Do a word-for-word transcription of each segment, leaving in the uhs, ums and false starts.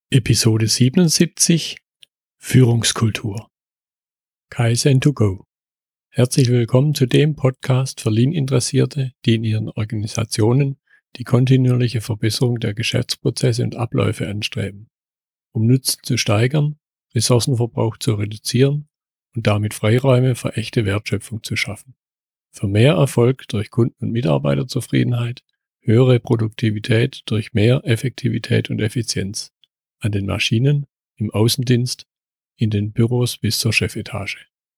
Episode siebenundsiebzig Führungskultur Kaizen to go. Herzlich willkommen zu dem Podcast für Lean-Interessierte, die in ihren Organisationen die kontinuierliche Verbesserung der Geschäftsprozesse und Abläufe anstreben, um Nutzen zu steigern, Ressourcenverbrauch zu reduzieren und damit Freiräume für echte Wertschöpfung zu schaffen. Für mehr Erfolg durch Kunden- und Mitarbeiterzufriedenheit, höhere Produktivität durch mehr Effektivität und Effizienz an den Maschinen, im Außendienst, in den Büros bis zur Chefetage.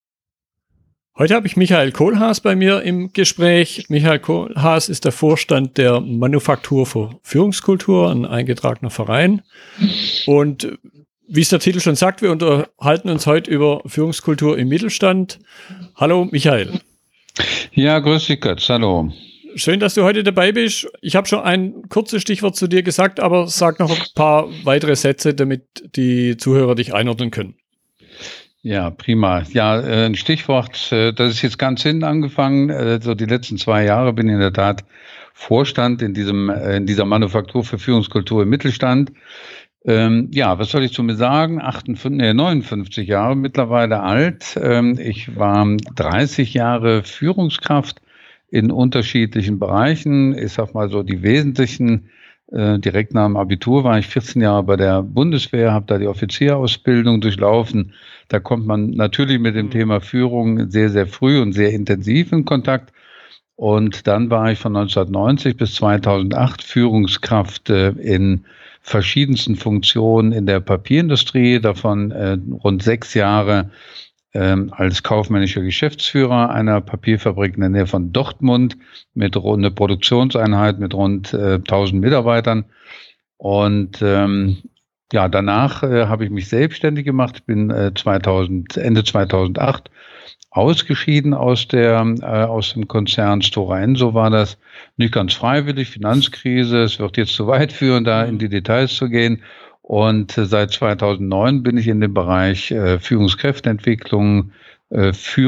Heute habe ich Michael Kohlhaas bei mir im Gespräch. Michael Kohlhaas ist der Vorstand der Manufaktur für Führungskultur, ein eingetragener Verein. Und wie es der Titel schon sagt, wir unterhalten uns heute über Führungskultur im Mittelstand. Hallo Michael. Ja, grüß dich Götz, hallo. Schön, dass du heute dabei bist. Ich habe schon ein kurzes Stichwort zu dir gesagt, aber sag noch ein paar weitere Sätze, damit die Zuhörer dich einordnen können. Ja, prima. Ja, ein Stichwort, das ist jetzt ganz hinten angefangen. So die letzten zwei Jahre bin ich in der Tat Vorstand in diesem in dieser Manufaktur für Führungskultur im Mittelstand. Ähm, ja, was soll ich zu mir sagen? achtundfünfzig, nee, neunundfünfzig Jahre mittlerweile alt. Ähm, ich war dreißig Jahre Führungskraft in unterschiedlichen Bereichen. Ich sag mal so die wesentlichen, äh, direkt nach dem Abitur war ich vierzehn Jahre bei der Bundeswehr, habe da die Offizierausbildung durchlaufen. Da kommt man natürlich mit dem Thema Führung sehr, sehr früh und sehr intensiv in Kontakt. Und dann war ich von neunzehnhundertneunzig bis zweitausendacht Führungskraft äh, in verschiedensten Funktionen in der Papierindustrie, davon äh, rund sechs Jahre als kaufmännischer Geschäftsführer einer Papierfabrik in der Nähe von Dortmund mit rund eine Produktionseinheit mit rund äh, tausend Mitarbeitern. Und ähm, ja, danach äh, habe ich mich selbstständig gemacht, bin äh, zweitausend, Ende zweitausendacht ausgeschieden aus der äh, aus dem Konzern Stora Enso war das, nicht ganz freiwillig, Finanzkrise, es wird jetzt zu weit führen, da in die Details zu gehen. Und seit zweitausendneun bin ich in dem Bereich äh, Führungskräfteentwicklung, äh,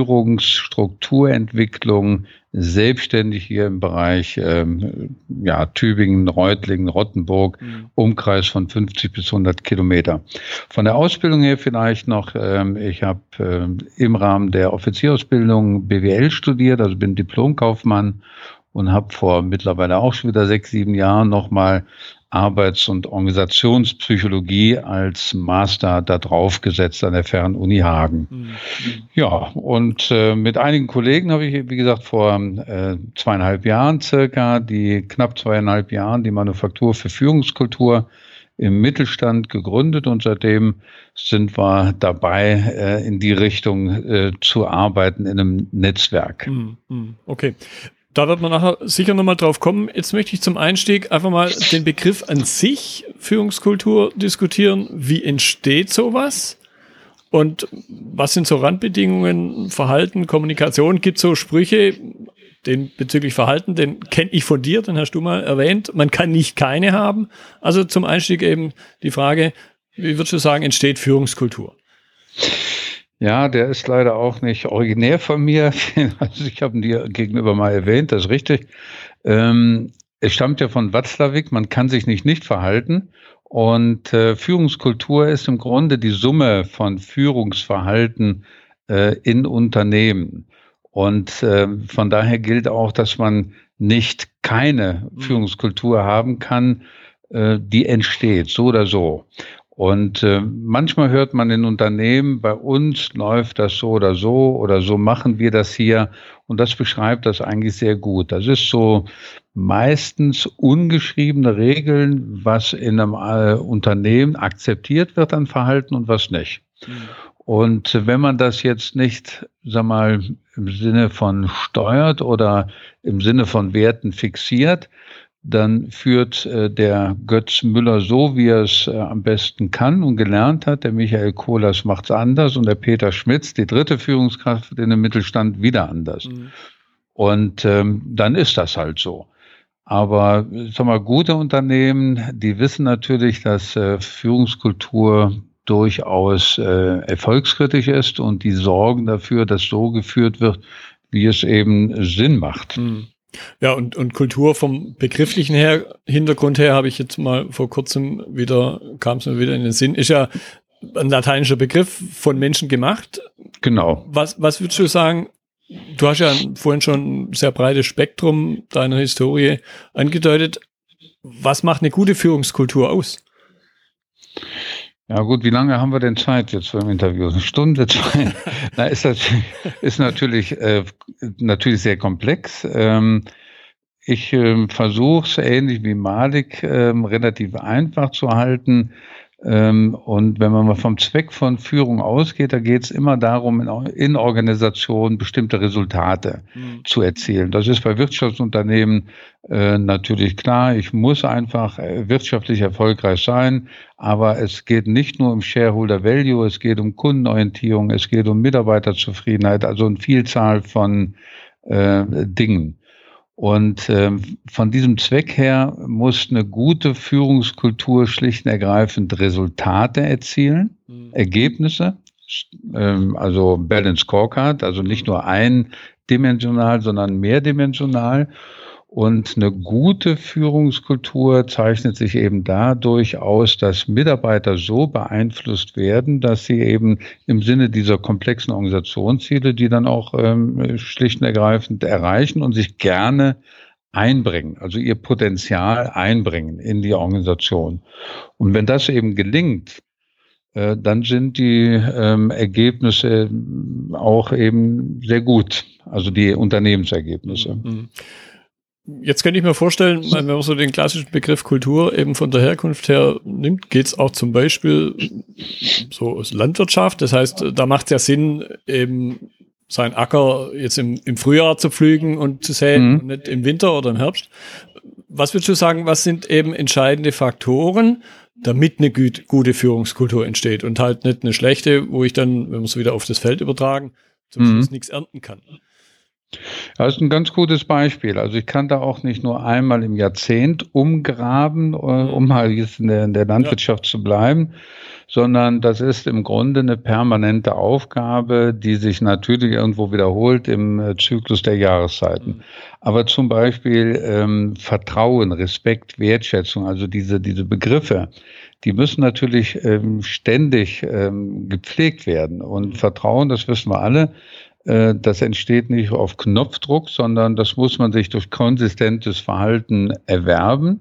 Führungsstrukturentwicklung selbstständig hier im Bereich ähm, ja, Tübingen, Reutlingen, Rottenburg, mhm. Umkreis von fünfzig bis hundert Kilometer. Von der Ausbildung her vielleicht noch, ähm, ich habe äh, im Rahmen der Offizierausbildung B W L studiert, also bin Diplomkaufmann und habe vor mittlerweile auch schon wieder sechs, sieben Jahren nochmal Arbeits- und Organisationspsychologie als Master da drauf gesetzt an der Fernuni Hagen. Mhm. Ja, und äh, mit einigen Kollegen habe ich, wie gesagt, vor äh, zweieinhalb Jahren circa, die knapp zweieinhalb Jahren, die Manufaktur für Führungskultur im Mittelstand gegründet und seitdem sind wir dabei, äh, in die Richtung äh, zu arbeiten in einem Netzwerk. Mhm. Okay. Da wird man nachher sicher nochmal drauf kommen. Jetzt möchte ich zum Einstieg einfach mal den Begriff an sich, Führungskultur, diskutieren. Wie entsteht sowas? Und was sind so Randbedingungen, Verhalten, Kommunikation? Gibt es so Sprüche, den bezüglich Verhalten, den kenne ich von dir, den hast du mal erwähnt. Man kann nicht keine haben. Also zum Einstieg eben die Frage, wie würdest du sagen, entsteht Führungskultur? Ja, der ist leider auch nicht originär von mir. Also ich habe ihn dir gegenüber mal erwähnt, das ist richtig. Ähm, es stammt ja von Watzlawick, man kann sich nicht nicht verhalten. Und äh, Führungskultur ist im Grunde die Summe von Führungsverhalten äh, in Unternehmen. Und äh, von daher gilt auch, dass man nicht keine Führungskultur haben kann, äh, die entsteht, so oder so. Und äh, manchmal hört man in Unternehmen, bei uns läuft das so oder so oder so machen wir das hier. Und das beschreibt das eigentlich sehr gut. Das ist so meistens ungeschriebene Regeln, was in einem äh, Unternehmen akzeptiert wird an Verhalten und was nicht. Mhm. Und wenn man das jetzt nicht, sag mal, im Sinne von steuert oder im Sinne von Werten fixiert, dann führt äh, der Götz Müller so, wie er es äh, am besten kann und gelernt hat. Der Michael Kohlhaas macht es anders und der Peter Schmitz, die dritte Führungskraft in dem Mittelstand, wieder anders. Mhm. Und ähm, dann ist das halt so. Aber sag mal, gute Unternehmen, die wissen natürlich, dass äh, Führungskultur durchaus äh, erfolgskritisch ist und die sorgen dafür, dass so geführt wird, wie es eben Sinn macht. Mhm. Ja, und, und Kultur vom begrifflichen her, Hintergrund her, habe ich jetzt mal vor kurzem wieder, kam es mir wieder in den Sinn, ist ja ein lateinischer Begriff von Menschen gemacht. Genau. Was, was würdest du sagen? Du hast ja vorhin schon ein sehr breites Spektrum deiner Historie angedeutet. Was macht eine gute Führungskultur aus? Ja gut, wie lange haben wir denn Zeit jetzt für ein Interview? Eine Stunde, zwei? Na, ist natürlich, ist natürlich, äh, natürlich sehr komplex. Ähm, ich äh, versuche es ähnlich wie Malik äh, relativ einfach zu halten. Ähm, und wenn man mal vom Zweck von Führung ausgeht, da geht es immer darum, in, in Organisationen bestimmte Resultate mhm. zu erzielen. Das ist bei Wirtschaftsunternehmen äh, natürlich klar. Ich muss einfach äh, wirtschaftlich erfolgreich sein, aber es geht nicht nur um Shareholder Value, es geht um Kundenorientierung, es geht um Mitarbeiterzufriedenheit, also eine Vielzahl von äh, Dingen. Und ähm, von diesem Zweck her muss eine gute Führungskultur schlicht und ergreifend Resultate erzielen, mhm. Ergebnisse, ähm, also Balanced Scorecard, also nicht nur eindimensional, sondern mehrdimensional. Und eine gute Führungskultur zeichnet sich eben dadurch aus, dass Mitarbeiter so beeinflusst werden, dass sie eben im Sinne dieser komplexen Organisationsziele, die dann auch ähm, schlicht und ergreifend erreichen und sich gerne einbringen, also ihr Potenzial einbringen in die Organisation. Und wenn das eben gelingt, äh, dann sind die ähm, Ergebnisse auch eben sehr gut, also die Unternehmensergebnisse. Mhm. Jetzt könnte ich mir vorstellen, wenn man so den klassischen Begriff Kultur eben von der Herkunft her nimmt, geht es auch zum Beispiel so aus Landwirtschaft. Das heißt, da macht es ja Sinn, eben seinen Acker jetzt im, im Frühjahr zu pflügen und zu säen mhm. und nicht im Winter oder im Herbst. Was würdest du sagen, was sind eben entscheidende Faktoren, damit eine gut, gute Führungskultur entsteht und halt nicht eine schlechte, wo ich dann, wenn wir es wieder auf das Feld übertragen, zum mhm. Schluss nichts ernten kann? Das ist ein ganz gutes Beispiel. Also ich kann da auch nicht nur einmal im Jahrzehnt umgraben, um mal jetzt in der, in der Landwirtschaft ja. zu bleiben, sondern das ist im Grunde eine permanente Aufgabe, die sich natürlich irgendwo wiederholt im Zyklus der Jahreszeiten. Mhm. Aber zum Beispiel ähm, Vertrauen, Respekt, Wertschätzung, also diese, diese Begriffe, die müssen natürlich ähm, ständig ähm, gepflegt werden. Und mhm. Vertrauen, das wissen wir alle, das entsteht nicht auf Knopfdruck, sondern das muss man sich durch konsistentes Verhalten erwerben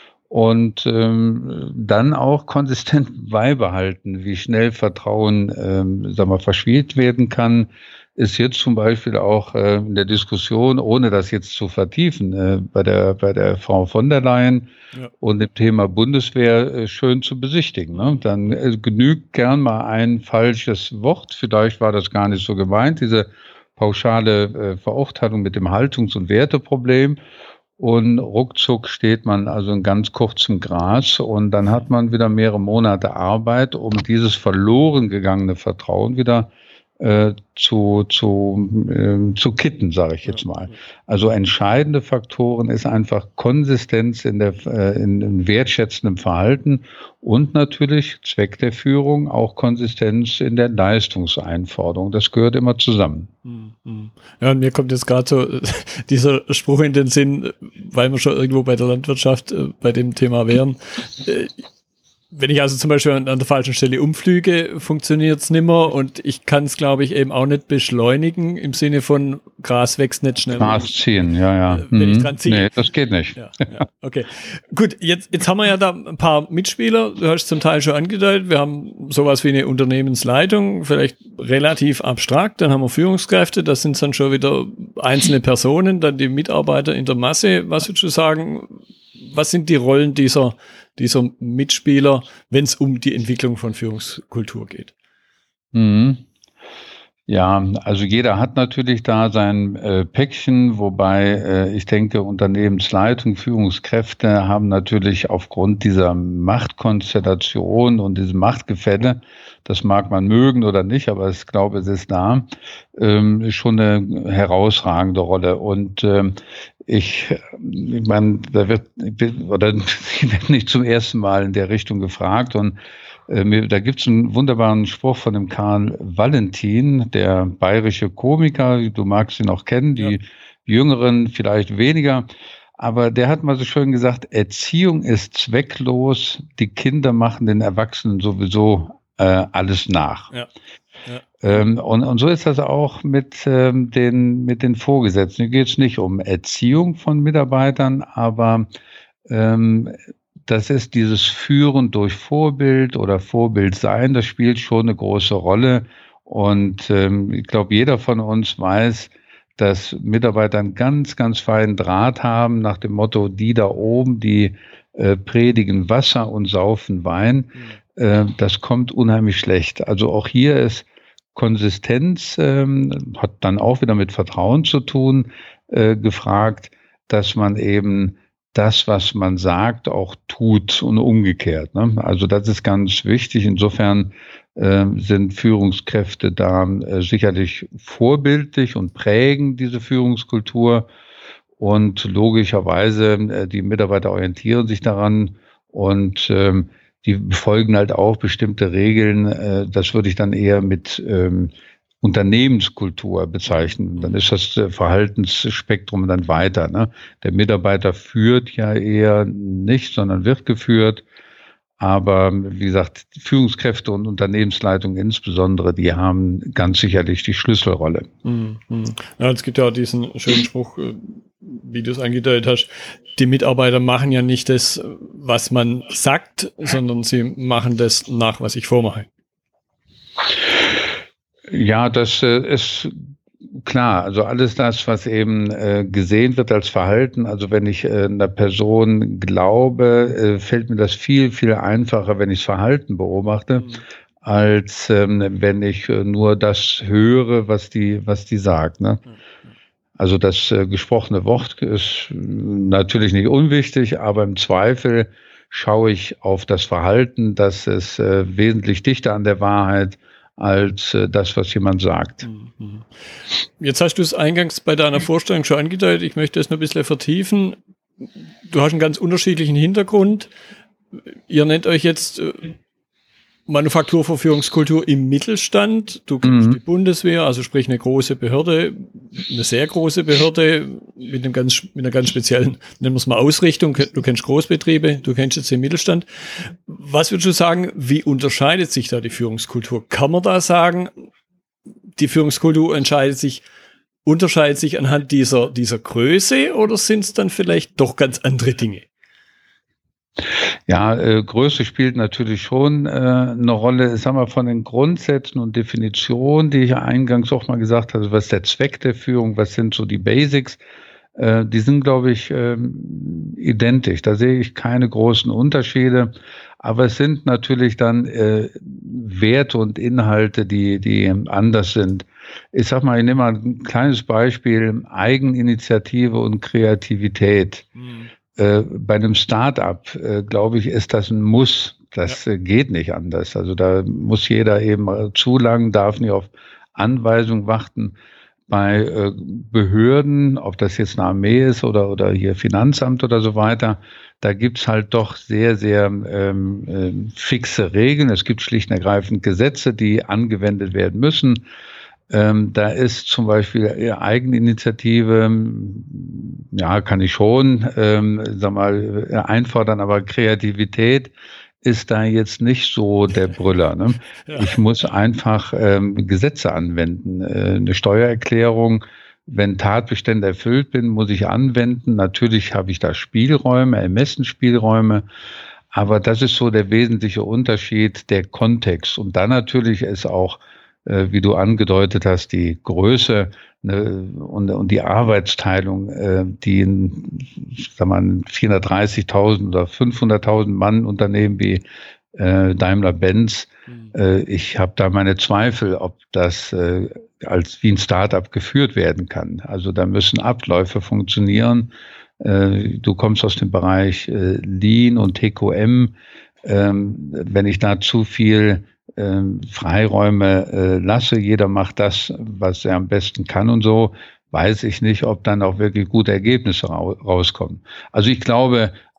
und ähm, dann auch konsistent beibehalten. Wie schnell Vertrauen ähm, sagen wir, verschwelt werden kann, ist jetzt zum Beispiel auch äh, in der Diskussion, ohne das jetzt zu vertiefen, äh, bei der bei der Frau von der Leyen ja. und dem Thema Bundeswehr äh, schön zu besichtigen. Ne? Dann äh, genügt gern mal ein falsches Wort, vielleicht war das gar nicht so gemeint, diese pauschale äh, Verurteilung mit dem Haltungs- und Werteproblem. Und ruckzuck steht man also in ganz kurzem Gras und dann hat man wieder mehrere Monate Arbeit, um dieses verloren gegangene Vertrauen wieder Äh, zu zu äh, zu kitten, sage ich jetzt mal. Also entscheidende Faktoren ist einfach Konsistenz in der äh, in, in wertschätzendem Verhalten und natürlich Zweck der Führung auch Konsistenz in der Leistungseinforderung. Das gehört immer zusammen. Ja, und mir kommt jetzt gerade so äh, dieser Spruch in den Sinn, weil wir schon irgendwo bei der Landwirtschaft äh, bei dem Thema wären. Äh, Wenn ich also zum Beispiel an, an der falschen Stelle umflüge, funktioniert es nimmer und ich kann es, glaube ich, eben auch nicht beschleunigen im Sinne von Gras wächst nicht schnell. Gras ziehen, ja, ja. Äh, wenn mhm. ich dran ziehe. Nee, das geht nicht. Ja, ja, okay. Gut, jetzt, jetzt haben wir ja da ein paar Mitspieler, du hast zum Teil schon angedeutet, wir haben sowas wie eine Unternehmensleitung, vielleicht relativ abstrakt, dann haben wir Führungskräfte, das sind dann schon wieder einzelne Personen, dann die Mitarbeiter in der Masse. Was würdest du sagen, was sind die Rollen dieser dieser Mitspieler, wenn es um die Entwicklung von Führungskultur geht? Mhm. Ja, also jeder hat natürlich da sein äh, Päckchen, wobei äh, ich denke, Unternehmensleitung, Führungskräfte haben natürlich aufgrund dieser Machtkonstellation und diesem Machtgefälle, das mag man mögen oder nicht, aber ich glaube, es ist da, ähm, schon eine herausragende Rolle. Und ähm, ich, ich meine, da wird, oder ich werde nicht zum ersten Mal in der Richtung gefragt und äh, da gibt es einen wunderbaren Spruch von dem Karl Valentin, der bayerische Komiker, du magst ihn auch kennen, die Jüngeren vielleicht weniger. Aber der hat mal so schön gesagt, Erziehung ist zwecklos, die Kinder machen den Erwachsenen sowieso äh, alles nach. Ja. Ja. Ähm, und, und so ist das auch mit, ähm, den, mit den Vorgesetzten. Hier geht es nicht um Erziehung von Mitarbeitern, aber ähm, das ist dieses Führen durch Vorbild oder Vorbild sein, das spielt schon eine große Rolle. Und ähm, ich glaube, jeder von uns weiß, dass Mitarbeiter einen ganz, ganz feinen Draht haben nach dem Motto, die da oben, die äh, predigen Wasser und saufen Wein. Mhm. Äh, das kommt unheimlich schlecht. Also auch hier ist Konsistenz, ähm, hat dann auch wieder mit Vertrauen zu tun, äh, gefragt, dass man eben das, was man sagt, auch tut und umgekehrt. Ne? Also das ist ganz wichtig. Insofern äh, sind Führungskräfte da äh, sicherlich vorbildlich und prägen diese Führungskultur. Und logischerweise, äh, die Mitarbeiter orientieren sich daran und ähm, die befolgen halt auch bestimmte Regeln. Äh, das würde ich dann eher mit ähm, Unternehmenskultur bezeichnen. Dann ist das Verhaltensspektrum dann weiter. Ne? Der Mitarbeiter führt ja eher nicht, sondern wird geführt. Aber wie gesagt, Führungskräfte und Unternehmensleitung insbesondere, die haben ganz sicherlich die Schlüsselrolle. Mhm. Ja, es gibt ja auch diesen schönen Spruch, wie du es angedeutet hast, die Mitarbeiter machen ja nicht das, was man sagt, sondern sie machen das nach, was ich vormache. Ja, das äh, ist klar. Also alles das, was eben äh, gesehen wird als Verhalten. Also wenn ich äh, einer Person glaube, äh, fällt mir das viel, viel einfacher, wenn ich das Verhalten beobachte, mhm. als ähm, wenn ich äh, nur das höre, was die, was die sagt. Ne? Mhm. Also das äh, gesprochene Wort ist natürlich nicht unwichtig, aber im Zweifel schaue ich auf das Verhalten, das ist äh, wesentlich dichter an der Wahrheit als äh, das, was jemand sagt. Jetzt hast du es eingangs bei deiner Vorstellung schon angedeutet, ich möchte es noch ein bisschen vertiefen. Du hast einen ganz unterschiedlichen Hintergrund. Ihr nennt euch jetzt äh, Manufaktur für Führungskultur im Mittelstand. Du kennst mhm. die Bundeswehr, also sprich eine große Behörde, eine sehr große Behörde mit einem ganz, mit einer ganz speziellen, nennen wir es mal Ausrichtung. Du kennst Großbetriebe, du kennst jetzt den Mittelstand. Was würdest du sagen, wie unterscheidet sich da die Führungskultur? Kann man da sagen, die Führungskultur entscheidet sich, unterscheidet sich anhand dieser, dieser Größe oder sind es dann vielleicht doch ganz andere Dinge? Ja, äh, Größe spielt natürlich schon äh, eine Rolle. Sagen wir von den Grundsätzen und Definitionen, die ich eingangs auch mal gesagt habe, was ist der Zweck der Führung, was sind so die Basics, äh, die sind, glaube ich, äh, identisch. Da sehe ich keine großen Unterschiede. Aber es sind natürlich dann äh, Werte und Inhalte, die, die anders sind. Ich sag mal, ich nehme mal ein kleines Beispiel, Eigeninitiative und Kreativität. Mhm. Äh, bei einem Start-up, äh, glaube ich, ist das ein Muss. Das äh, geht nicht anders. Also da muss jeder eben zulangen, darf nicht auf Anweisung warten. Bei äh, Behörden, ob das jetzt eine Armee ist oder, oder hier Finanzamt oder so weiter, da gibt's halt doch sehr, sehr ähm, äh, fixe Regeln. Es gibt schlicht und ergreifend Gesetze, die angewendet werden müssen. Ähm, da ist zum Beispiel Eigeninitiative, ja, kann ich schon, ähm, sag mal, einfordern, aber Kreativität ist da jetzt nicht so der Brüller. Ne? Ja. Ich muss einfach ähm, Gesetze anwenden. Äh, eine Steuererklärung, wenn Tatbestände erfüllt bin, muss ich anwenden. Natürlich habe ich da Spielräume, Ermessensspielräume. Aber das ist so der wesentliche Unterschied, der Kontext. Und dann natürlich ist auch, äh, wie du angedeutet hast, die Größe ne, und, und die Arbeitsteilung, äh, die in sag mal, vierhundertdreißigtausend oder fünfhunderttausend Mann Unternehmen wie äh, Daimler-Benz, mhm. äh, ich habe da meine Zweifel, ob das äh, als wie ein Startup geführt werden kann. Also da müssen Abläufe funktionieren. Äh, du kommst aus dem Bereich äh, Lean und T Q M. Ähm, wenn ich da zu viel ähm, Freiräume äh, lasse, jeder macht das, was er am besten kann und so, weiß ich nicht, ob dann auch wirklich gute Ergebnisse ra- rauskommen. Also ich glaube,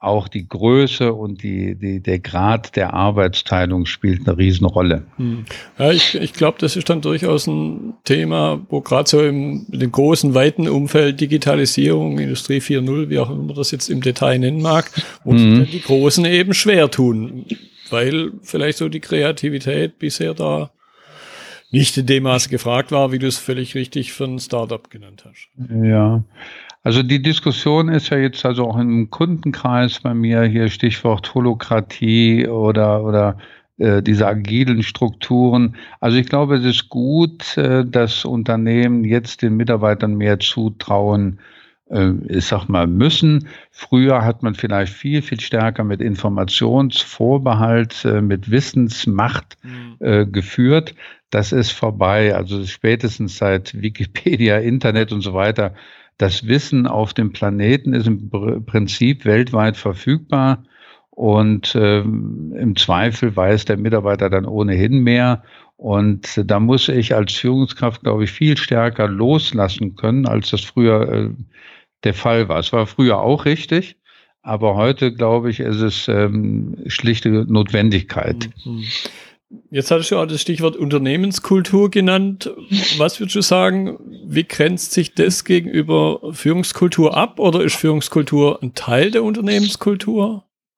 auch die Größe und die, die, der Grad der Arbeitsteilung spielt eine Riesenrolle. Hm. Ja, ich, ich glaube, das ist dann durchaus ein Thema, wo gerade so im, in dem großen, weiten Umfeld Digitalisierung, Industrie vier Punkt null, wie auch immer man das jetzt im Detail nennen mag, wo mhm. sich dann die Großen eben schwer tun, weil vielleicht so die Kreativität bisher da nicht in dem Maße gefragt war, wie du es völlig richtig für ein Startup genannt hast. Ja, also die Diskussion ist ja jetzt also auch im Kundenkreis bei mir hier Stichwort Holokratie oder oder äh, diese agilen Strukturen. Also ich glaube, es ist gut, äh, dass Unternehmen jetzt den Mitarbeitern mehr zutrauen, äh, ich sag mal, müssen. Früher hat man vielleicht viel, viel stärker mit Informationsvorbehalt, äh, mit Wissensmacht äh, geführt. Das ist vorbei. Also spätestens seit Wikipedia, Internet und so weiter. Das Wissen auf dem Planeten ist im Prinzip weltweit verfügbar und ähm, im Zweifel weiß der Mitarbeiter dann ohnehin mehr. Und äh, da muss ich als Führungskraft, glaube ich, viel stärker loslassen können, als das früher äh, der Fall war. Es war früher auch richtig, aber heute, glaube ich, ist es ähm, schlichte Notwendigkeit. Mhm. Jetzt hattest du auch das Stichwort Unternehmenskultur genannt. Was würdest du sagen, wie grenzt sich das gegenüber Führungskultur ab oder ist Führungskultur ein Teil der Unternehmenskultur?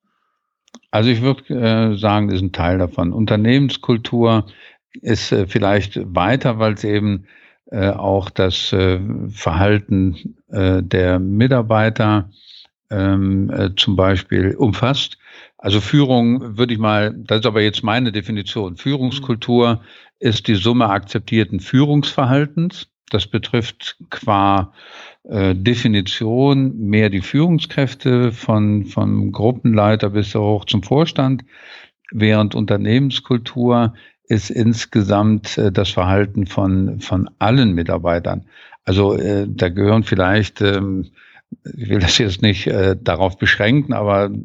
Also ich würde äh, sagen, das ist ein Teil davon. Unternehmenskultur ist äh, vielleicht weiter, weil es eben äh, auch das äh, Verhalten äh, der Mitarbeiter ähm, äh, zum Beispiel umfasst. Also Führung würde ich mal, das ist aber jetzt meine Definition. Führungskultur ist die Summe akzeptierten Führungsverhaltens. Das betrifft qua äh, Definition mehr die Führungskräfte von, vom Gruppenleiter bis hoch zum Vorstand, während Unternehmenskultur ist insgesamt äh, das Verhalten von, von allen Mitarbeitern. Also äh, da gehören vielleicht ähm, ich will das jetzt nicht äh, darauf beschränken, aber äh,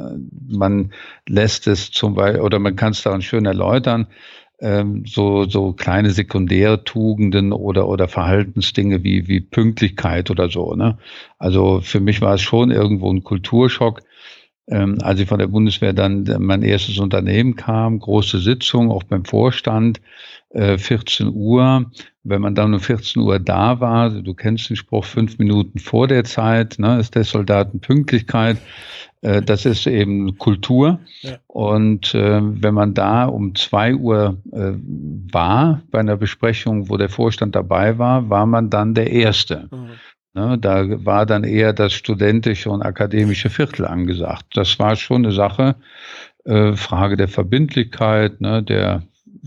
man lässt es zum Beispiel, oder man kann es daran schön erläutern, ähm, so, so kleine Sekundärtugenden oder, oder Verhaltensdinge wie, wie Pünktlichkeit oder so, ne? Also für mich war es schon irgendwo ein Kulturschock, ähm, als ich von der Bundeswehr dann mein erstes Unternehmen kam, große Sitzung, auch beim Vorstand, äh, vierzehn Uhr. Wenn man dann um vierzehn Uhr da war, du kennst den Spruch, fünf Minuten vor der Zeit, ne, ist der Soldaten Pünktlichkeit. Äh, das ist eben Kultur. Ja. Und äh, wenn man da um zwei Uhr äh, war, bei einer Besprechung, wo der Vorstand dabei war, war man dann der Erste. Mhm. Ne, da war dann eher das studentische und akademische Viertel angesagt. Das war schon eine Sache, äh, Frage der Verbindlichkeit, ne, der,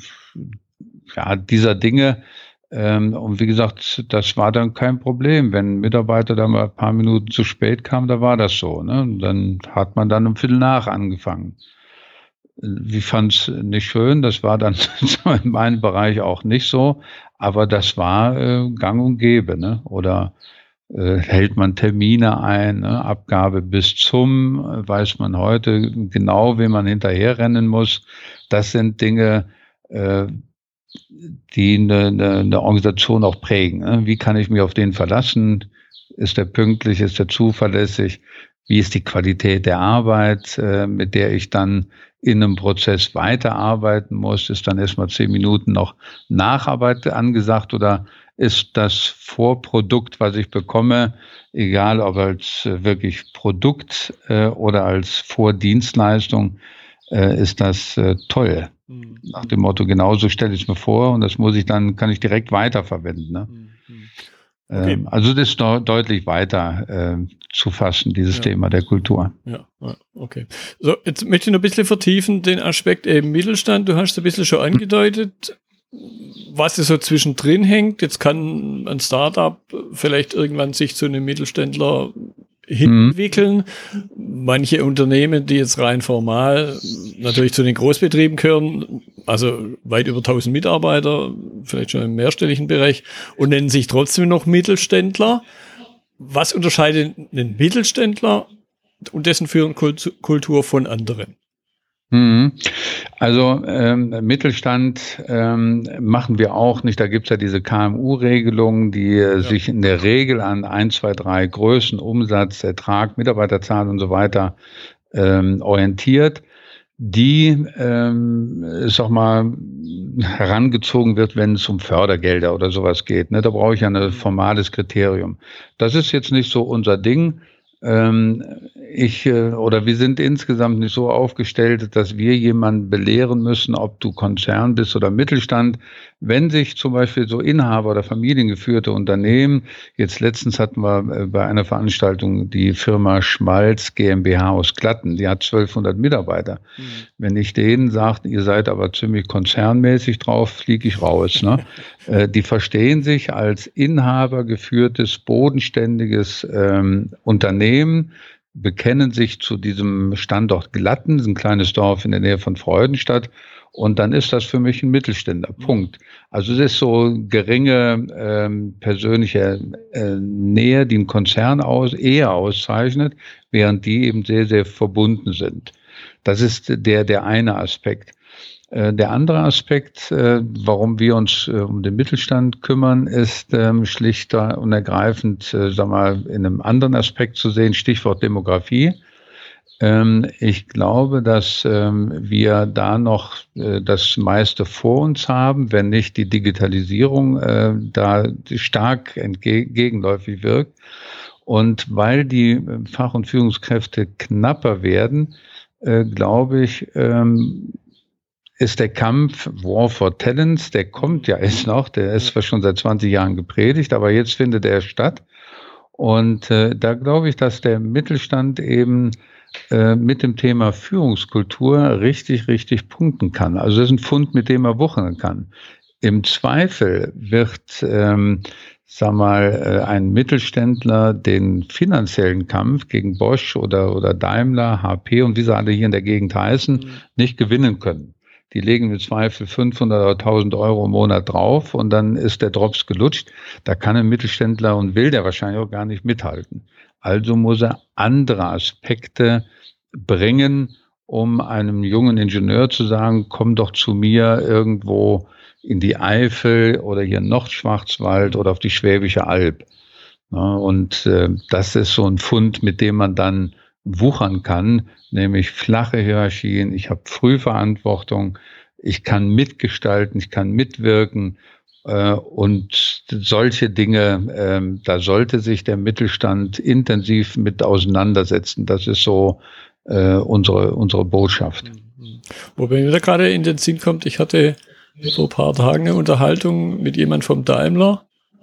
ja, dieser Dinge. Ähm, und wie gesagt, das war dann kein Problem. Wenn ein Mitarbeiter da mal ein paar Minuten zu spät kam, da war das so. Ne? Und dann hat man dann um Viertel nach angefangen. Ich fand es nicht schön, das war dann in meinem Bereich auch nicht so, aber das war äh, gang und gäbe. Ne? Oder äh, hält man Termine ein, ne? Abgabe bis zum, äh, weiß man heute genau, wie man hinterherrennen muss. Das sind Dinge, äh, die eine, eine, eine Organisation auch prägen. Ne? Wie kann ich mich auf den verlassen? Ist der pünktlich? Ist der zuverlässig? Wie ist die Qualität der Arbeit, äh, mit der ich dann in einem Prozess weiterarbeiten muss? Ist dann erstmal zehn Minuten noch Nacharbeit angesagt oder ist das Vorprodukt, was ich bekomme, egal ob als äh, wirklich Produkt äh, oder als Vordienstleistung, äh, ist das äh, toll? Mhm. Nach dem Motto, genauso stelle ich es mir vor und das muss ich dann, kann ich direkt weiterverwenden. Ne? Mhm. Okay. Ähm, also das ist de- deutlich weiter äh, zu fassen, dieses ja. Thema der Kultur. Ja, okay. So, jetzt möchte ich noch ein bisschen vertiefen, den Aspekt eben Mittelstand. Du hast es ein bisschen schon angedeutet, was so zwischendrin hängt. Jetzt kann ein Startup vielleicht irgendwann sich zu einem Mittelständler hinentwickeln. Mhm. Manche Unternehmen, die jetzt rein formal natürlich zu den Großbetrieben gehören, also weit über tausend Mitarbeiter, vielleicht schon im mehrstelligen Bereich, und nennen sich trotzdem noch Mittelständler. Was unterscheidet einen Mittelständler und dessen Führungskultur von anderen? Also ähm, Mittelstand ähm, machen wir auch nicht. Da gibt's ja diese K M U-Regelungen, die äh, ja. sich in der Regel an eins, zwei, drei Größen, Umsatz, Ertrag, Mitarbeiterzahl und so weiter ähm, orientiert, die, ähm, sag mal, herangezogen wird, wenn es um Fördergelder oder sowas geht. Ne? Da brauche ich ja ein formales Kriterium. Das ist jetzt nicht so unser Ding. Ähm, ich äh, oder wir sind insgesamt nicht so aufgestellt, dass wir jemanden belehren müssen, ob du Konzern bist oder Mittelstand. Wenn sich zum Beispiel so Inhaber oder familiengeführte Unternehmen, jetzt letztens hatten wir äh, bei einer Veranstaltung die Firma Schmalz GmbH aus Glatten, die hat zwölfhundert Mitarbeiter. Mhm. Wenn ich denen sage, ihr seid aber ziemlich konzernmäßig drauf, fliege ich raus. Ne? äh, die verstehen sich als Inhaber geführtes, bodenständiges ähm, Unternehmen, bekennen sich zu diesem Standort Glatten, ein kleines Dorf in der Nähe von Freudenstadt, und dann ist das für mich ein Mittelständler. Punkt. Also es ist so geringe ähm, persönliche äh, Nähe, die einen Konzern aus, eher auszeichnet, während die eben sehr, sehr verbunden sind. Das ist der, der eine Aspekt. Äh, der andere Aspekt, äh, warum wir uns äh, um den Mittelstand kümmern, ist ähm, schlicht und ergreifend, äh, sag mal, in einem anderen Aspekt zu sehen, Stichwort Demografie. Ähm, ich glaube, dass ähm, wir da noch äh, das meiste vor uns haben, wenn nicht die Digitalisierung äh, da stark entgegenläufig wirkt. Und weil die Fach- und Führungskräfte knapper werden, äh, glaube ich, ähm, ist der Kampf War for Talents, der kommt ja jetzt noch, der ist zwar schon seit zwanzig Jahren gepredigt, aber jetzt findet er statt. Und äh, da glaube ich, dass der Mittelstand eben äh, mit dem Thema Führungskultur richtig, richtig punkten kann. Also das ist ein Pfund, mit dem er wuchern kann. Im Zweifel wird, ähm, sag mal, äh, ein Mittelständler den finanziellen Kampf gegen Bosch oder, oder Daimler, H P und wie sie alle hier in der Gegend heißen, mhm. nicht gewinnen können. Die legen im Zweifel fünfhundert oder tausend Euro im Monat drauf und dann ist der Drops gelutscht. Da kann ein Mittelständler und will der wahrscheinlich auch gar nicht mithalten. Also muss er andere Aspekte bringen, um einem jungen Ingenieur zu sagen, komm doch zu mir irgendwo in die Eifel oder hier in Nordschwarzwald oder auf die Schwäbische Alb. Ja, und äh, das ist so ein Fund, mit dem man dann wuchern kann, nämlich flache Hierarchien. Ich habe Frühverantwortung, ich kann mitgestalten, ich kann mitwirken äh, und solche Dinge, äh, da sollte sich der Mittelstand intensiv mit auseinandersetzen. Das ist so äh, unsere, unsere Botschaft. Wobei mir da gerade in den Sinn kommt, ich hatte vor ein paar Tagen eine Unterhaltung mit jemand vom Daimler.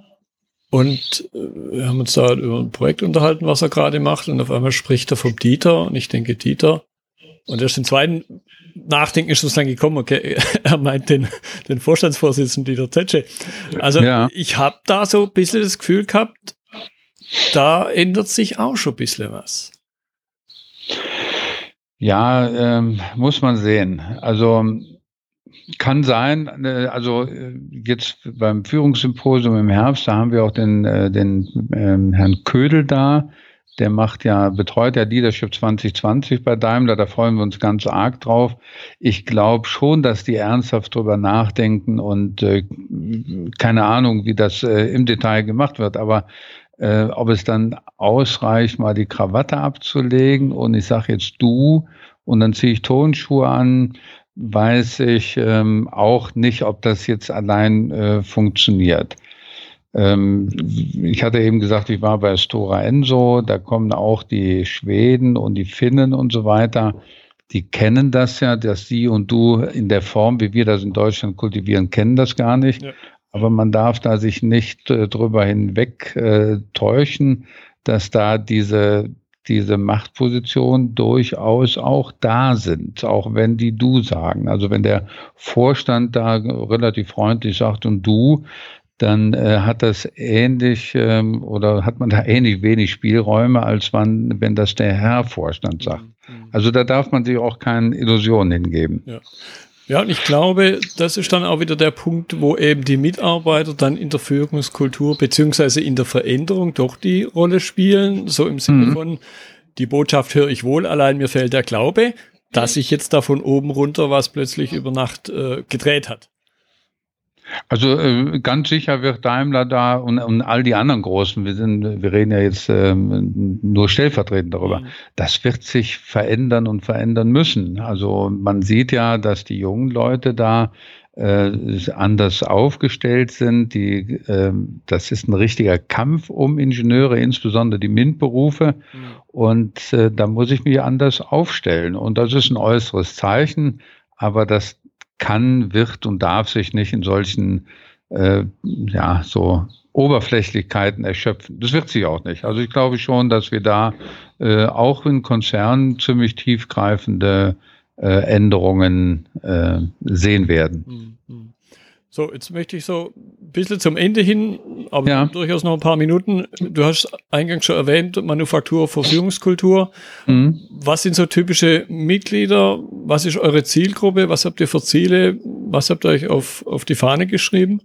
Und wir haben uns da über ein Projekt unterhalten, was er gerade macht. Und auf einmal spricht er vom Dieter. Und ich denke, Dieter. Und erst im zweiten Nachdenken ist es dann gekommen, okay, er meint den, den Vorstandsvorsitzenden Dieter Zetsche. Also ja. Ich habe da so ein bisschen das Gefühl gehabt, da ändert sich auch schon ein bisschen was. Ja, ähm, muss man sehen. Also kann sein, also jetzt beim Führungssymposium im Herbst, da haben wir auch den, den ähm, Herrn Ködel da, der macht ja, betreut ja Leadership zwanzig zwanzig bei Daimler, da freuen wir uns ganz arg drauf. Ich glaube schon, dass die ernsthaft drüber nachdenken und äh, keine Ahnung, wie das äh, im Detail gemacht wird, aber äh, ob es dann ausreicht, mal die Krawatte abzulegen und ich sage jetzt du und dann ziehe ich Turnschuhe an, weiß ich ähm, auch nicht, ob das jetzt allein äh, funktioniert. Ähm, ich hatte eben gesagt, ich war bei Stora Enso, da kommen auch die Schweden und die Finnen und so weiter. Die kennen das ja, dass sie und du in der Form, wie wir das in Deutschland kultivieren, kennen das gar nicht. Ja. Aber man darf da sich nicht äh, drüber hinweg äh, täuschen, dass da diese diese Machtpositionen durchaus auch da sind, auch wenn die du sagen. Also wenn der Vorstand da relativ freundlich sagt und du, dann äh, hat das ähnlich ähm, oder hat man da ähnlich wenig Spielräume, als man, wenn das der Herr Vorstand sagt. Also da darf man sich auch keine Illusionen hingeben. Ja. Ja, und ich glaube, das ist dann auch wieder der Punkt, wo eben die Mitarbeiter dann in der Führungskultur beziehungsweise in der Veränderung doch die Rolle spielen, so im Sinne mhm. von, die Botschaft höre ich wohl, allein mir fehlt der Glaube. dass sich jetzt da von oben runter was plötzlich über Nacht äh, gedreht hat. Also äh, ganz sicher wird Daimler da und, und all die anderen Großen, wir sind, wir reden ja jetzt ähm, nur stellvertretend darüber, mhm. das wird sich verändern und verändern müssen. Also man sieht ja, dass die jungen Leute da äh, anders aufgestellt sind. Die, äh, das ist ein richtiger Kampf um Ingenieure, insbesondere die MINT-Berufe. Mhm. Und äh, da muss ich mich anders aufstellen. Und das ist ein äußeres Zeichen, aber das kann, wird und darf sich nicht in solchen äh, ja so Oberflächlichkeiten erschöpfen. Das wird sich auch nicht. Also ich glaube schon, dass wir da äh, auch in Konzernen ziemlich tiefgreifende äh, Änderungen äh, sehen werden. Mhm. So, jetzt möchte ich so ein bisschen zum Ende hin, aber ja. durchaus noch ein paar Minuten. Du hast eingangs schon erwähnt, Manufaktur für Führungskultur. Mhm. Was sind so typische Mitglieder? Was ist eure Zielgruppe? Was habt ihr für Ziele? Was habt ihr euch auf, auf die Fahne geschrieben?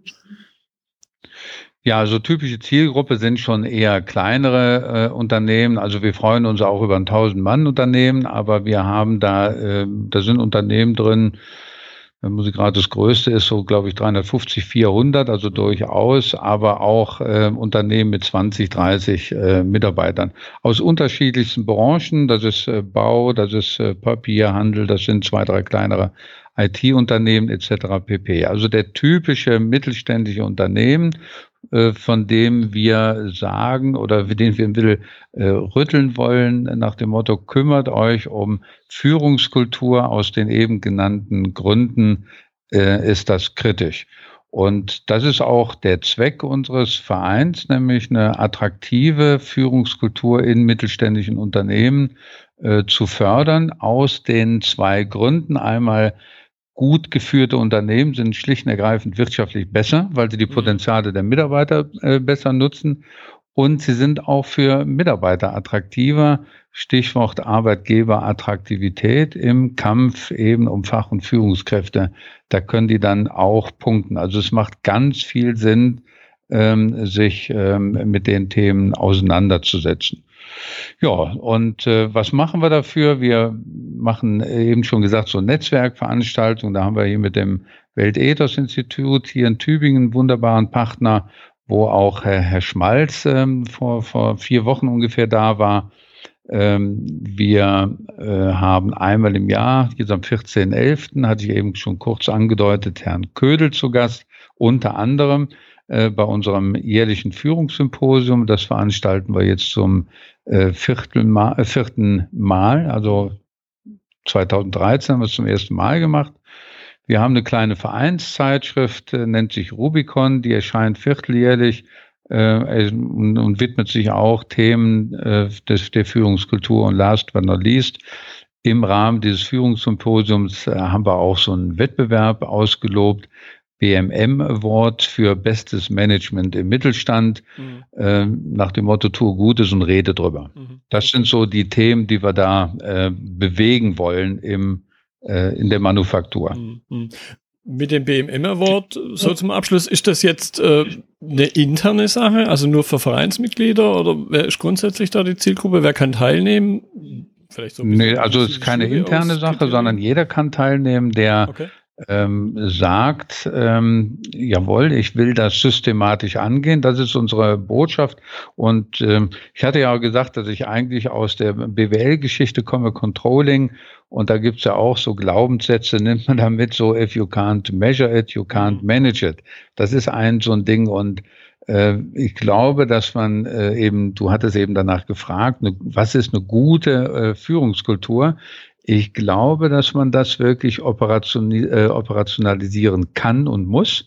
Ja, also typische Zielgruppe sind schon eher kleinere äh, Unternehmen. Also wir freuen uns auch über ein tausend-Mann-Unternehmen, aber wir haben da, äh, da sind Unternehmen drin, muss ich gerade das größte ist, so glaube ich dreihundertfünfzig, vierhundert, also durchaus, aber auch äh, Unternehmen mit zwanzig, dreißig äh, Mitarbeitern aus unterschiedlichsten Branchen. Das ist äh, Bau, das ist äh, Papierhandel, das sind zwei, drei kleinere I T-Unternehmen et cetera pp. Also der typische mittelständische Unternehmen, äh, von dem wir sagen oder den wir will, äh, rütteln wollen nach dem Motto, kümmert euch um Führungskultur aus den eben genannten Gründen, äh, ist das kritisch. Und das ist auch der Zweck unseres Vereins, nämlich eine attraktive Führungskultur in mittelständischen Unternehmen äh, zu fördern, aus den zwei Gründen. Einmal, gut geführte Unternehmen sind schlicht und ergreifend wirtschaftlich besser, weil sie die Potenziale der Mitarbeiter äh, besser nutzen. Und sie sind auch für Mitarbeiter attraktiver. Stichwort Arbeitgeberattraktivität im Kampf eben um Fach- und Führungskräfte. Da können die dann auch punkten. Also es macht ganz viel Sinn, ähm, sich ähm, mit den Themen auseinanderzusetzen. Ja, und äh, was machen wir dafür? Wir machen eben schon gesagt so Netzwerkveranstaltungen. Da haben wir hier mit dem Weltethos-Institut hier in Tübingen einen wunderbaren Partner, wo auch Herr, Herr Schmalz ähm, vor, vor vier Wochen ungefähr da war. Ähm, wir äh, haben einmal im Jahr, jetzt am vierzehnten elften hatte ich eben schon kurz angedeutet, Herrn Ködel zu Gast, unter anderem äh, bei unserem jährlichen Führungssymposium. Das veranstalten wir jetzt zum äh, Viertelmal, äh, vierten Mal, also zweitausenddreizehn haben wir es zum ersten Mal gemacht. Wir haben eine kleine Vereinszeitschrift, äh, nennt sich Rubicon, die erscheint vierteljährlich äh, und, und widmet sich auch Themen äh, des, der Führungskultur. Und last but not least, im Rahmen dieses Führungssymposiums äh, haben wir auch so einen Wettbewerb ausgelobt, B M M Award für bestes Management im Mittelstand, mhm. äh, nach dem Motto, tue Gutes und rede drüber. Mhm. Das sind so die Themen, die wir da äh, bewegen wollen im äh, in der Manufaktur. Mhm. Mit dem B M M Award, so zum Abschluss, ist das jetzt äh, eine interne Sache, also nur für Vereinsmitglieder, oder wer ist grundsätzlich da die Zielgruppe, wer kann teilnehmen? Vielleicht so ein nee, also es ist keine interne Sache, sondern jeder kann teilnehmen, der okay. ähm, sagt, ähm, jawohl, ich will das systematisch angehen, das ist unsere Botschaft. Und ähm, ich hatte ja auch gesagt, dass ich eigentlich aus der B W L-Geschichte komme, Controlling, und da gibt's ja auch so Glaubenssätze, nimmt man damit so, if you can't measure it, you can't manage it. Das ist ein so ein Ding, und äh, ich glaube, dass man äh, eben, du hattest eben danach gefragt, ne, was ist eine gute äh, Führungskultur? Ich glaube, dass man das wirklich operation, äh, operationalisieren kann und muss.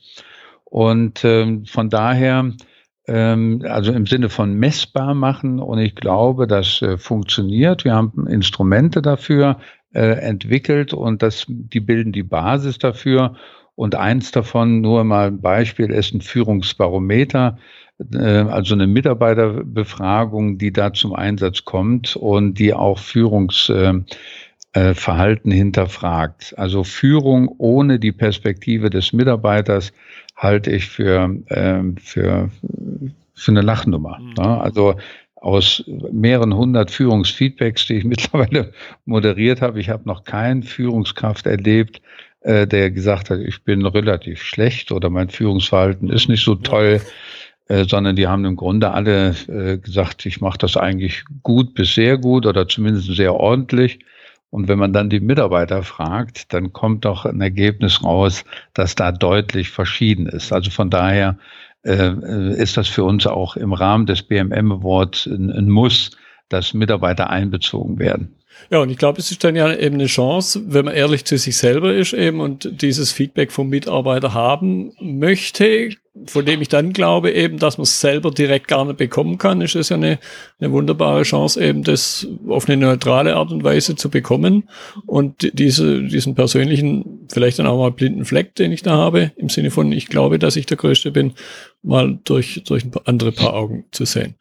Und ähm, von daher, ähm, also im Sinne von messbar machen. Und ich glaube, das äh, funktioniert. Wir haben Instrumente dafür äh, entwickelt, und das, die bilden die Basis dafür. Und eins davon, nur mal ein Beispiel, ist ein Führungsbarometer, äh, also eine Mitarbeiterbefragung, die da zum Einsatz kommt und die auch Führungs äh, Äh, Verhalten hinterfragt. Also Führung ohne die Perspektive des Mitarbeiters halte ich für, äh, für, für eine Lachnummer. Mhm. Ne? Also aus mehreren hundert Führungsfeedbacks, die ich mittlerweile moderiert habe, ich habe noch keinen Führungskraft erlebt, äh, der gesagt hat, ich bin relativ schlecht oder mein Führungsverhalten ist nicht so toll, äh, sondern die haben im Grunde alle äh, gesagt, ich mache das eigentlich gut bis sehr gut oder zumindest sehr ordentlich. Und wenn man dann die Mitarbeiter fragt, dann kommt doch ein Ergebnis raus, das da deutlich verschieden ist. Also von daher äh, ist das für uns auch im Rahmen des B M M Awards ein, ein Muss, dass Mitarbeiter einbezogen werden. Ja, und ich glaube, es ist dann ja eben eine Chance, wenn man ehrlich zu sich selber ist eben und dieses Feedback vom Mitarbeiter haben möchte, von dem ich dann glaube eben, dass man es selber direkt gar nicht bekommen kann, ist es ja eine, eine wunderbare Chance eben, das auf eine neutrale Art und Weise zu bekommen und diese, diesen persönlichen, vielleicht dann auch mal blinden Fleck, den ich da habe, im Sinne von, ich glaube, dass ich der Größte bin, mal durch, durch ein paar andere Paar Augen zu sehen.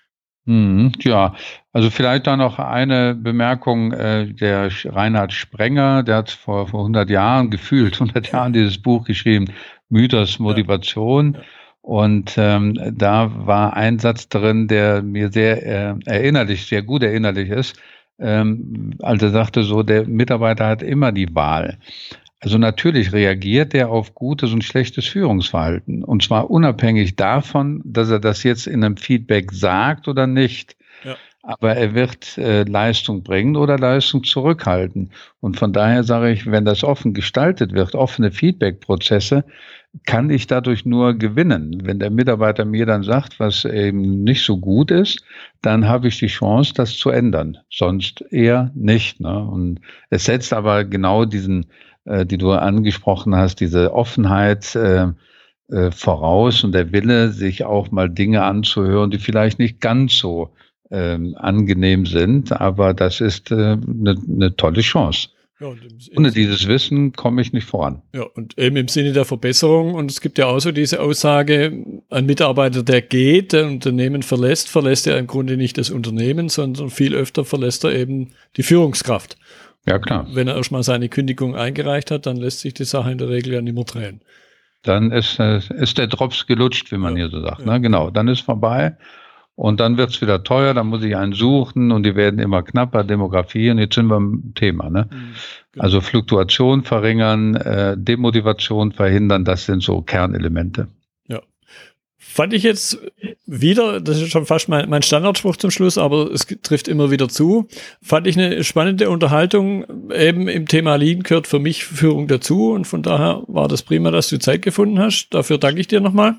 Hm, ja, also vielleicht da noch eine Bemerkung, äh, der Reinhard Sprenger, der hat vor, vor hundert Jahren, gefühlt hundert Jahren dieses Buch geschrieben, Mythos Motivation. Ja. Ja. Und ähm, da war ein Satz drin, der mir sehr äh, erinnerlich, sehr gut erinnerlich ist. Ähm, also er sagte so, der Mitarbeiter hat immer die Wahl. Also natürlich reagiert er auf gutes und schlechtes Führungsverhalten. Und zwar unabhängig davon, dass er das jetzt in einem Feedback sagt oder nicht. Ja. Aber er wird äh, Leistung bringen oder Leistung zurückhalten. Und von daher sage ich, wenn das offen gestaltet wird, offene Feedback-Prozesse, kann ich dadurch nur gewinnen. Wenn der Mitarbeiter mir dann sagt, was eben nicht so gut ist, dann habe ich die Chance, das zu ändern. Sonst eher nicht. Ne? Und es setzt aber genau diesen, äh, die du angesprochen hast, diese Offenheit äh, äh, voraus und der Wille, sich auch mal Dinge anzuhören, die vielleicht nicht ganz so ähm, angenehm sind. Aber das ist eine äh, ne tolle Chance. Ja, und im, im Ohne dieses Wissen komme ich nicht voran. Ja, und eben im Sinne der Verbesserung. Und es gibt ja auch so diese Aussage, ein Mitarbeiter, der geht, der Unternehmen verlässt, verlässt er im Grunde nicht das Unternehmen, sondern viel öfter verlässt er eben die Führungskraft. Ja, klar. Wenn er erstmal seine Kündigung eingereicht hat, dann lässt sich die Sache in der Regel ja nicht mehr drehen. Dann ist, äh, ist der Drops gelutscht, wie man ja hier so sagt. Ja. Ne? Genau, dann ist vorbei. Und dann wird's wieder teuer, dann muss ich einen suchen und die werden immer knapper, Demografie, und jetzt sind wir im Thema. Ne? Mhm, genau. Also Fluktuation verringern, äh, Demotivation verhindern, das sind so Kernelemente. Ja. Fand ich jetzt wieder, das ist schon fast mein, mein Standardspruch zum Schluss, aber es trifft immer wieder zu, fand ich eine spannende Unterhaltung. Eben im Thema Lean gehört für mich Führung dazu und von daher war das prima, dass du Zeit gefunden hast. Dafür danke ich dir nochmal.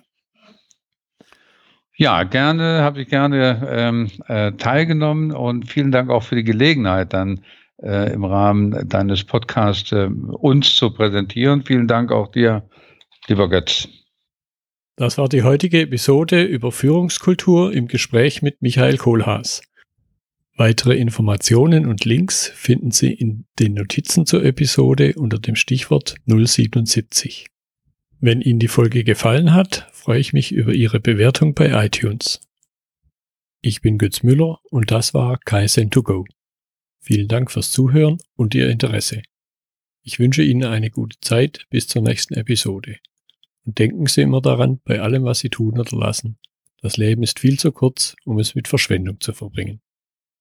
Ja, gerne, habe ich gerne ähm, äh, teilgenommen und vielen Dank auch für die Gelegenheit, dann äh, im Rahmen deines Podcasts äh, uns zu präsentieren. Vielen Dank auch dir, lieber Götz. Das war die heutige Episode über Führungskultur im Gespräch mit Michael Kohlhaas. Weitere Informationen und Links finden Sie in den Notizen zur Episode unter dem Stichwort null siebenundsiebzig. Wenn Ihnen die Folge gefallen hat, freue ich mich über Ihre Bewertung bei iTunes. Ich bin Götz Müller und das war Kaizen to go. Vielen Dank fürs Zuhören und Ihr Interesse. Ich wünsche Ihnen eine gute Zeit bis zur nächsten Episode. Und denken Sie immer daran, bei allem, was Sie tun oder lassen. Das Leben ist viel zu kurz, um es mit Verschwendung zu verbringen.